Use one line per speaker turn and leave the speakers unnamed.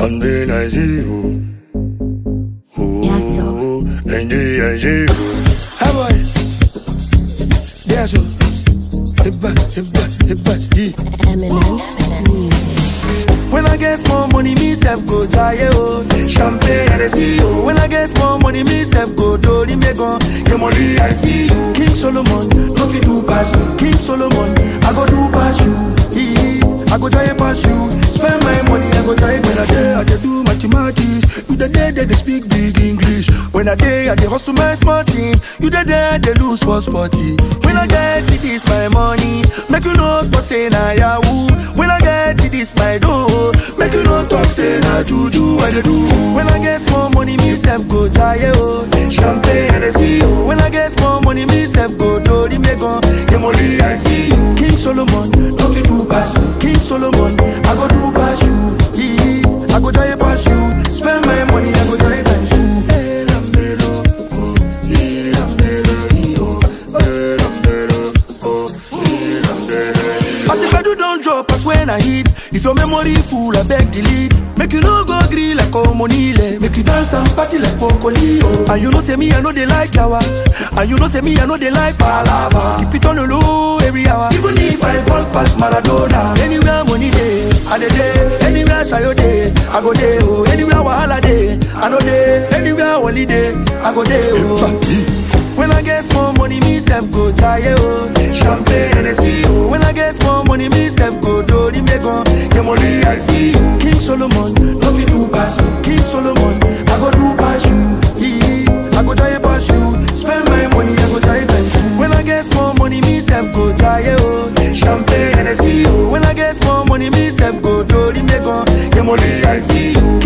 Something I see you.
Yeah, so.
And I see you.
Hey boy. Yeah, so.
Eminent music.
When I get more money, me self go die, oh. Champagne and I see you. When I get more money, me self go do the megon. Your money, I see you. King Solomon, no fit do pass me. King Solomon, I go do pass you. I go try pass you. Spend my money, I go try when I do mathematics. You the day they speak big English. When I dey hustle my small team. You the day they lose for sporty. When I get it, this my money. Make you know talk say na yahoo. When I get it, this my dough. Make you know talk say na juju. What they do? When I get small money, me self go die, oh. Champagne and I see you. When I get small money, me self go do the megon. Your money, I see you. King Solomon, no fit do pass me. King Solomon, I go do pass you. I go try pass you. Spend my money, I go try times two. As the pedal don't drop, as when I hit. If your memory full, I beg delete. Make you no go green like Omonile. Make you dance and party like Pocolio. And you know say me, I know they like yawa. And you know say me, I know they like palava. Keep it on the low every hour. Even if I ball past Maradona. Anywhere money day, I dey day. Anywhere sayo day, I go day. Oh, anywhere wahala day, I know day. Anywhere holiday, I go day. Oh. When I get small money, me self go die, oh. Champagne and I see you. When I get small money, me self go do the megon. Your money, I see you. King Solomon, no fit do pass me. King Solomon, I go do pass you. I go try pass you. Spend my money, I go try times two. When I get small money, me self go die, oh. Champagne and I see you. When I get small money, me self go do the megon. Your money, I see you.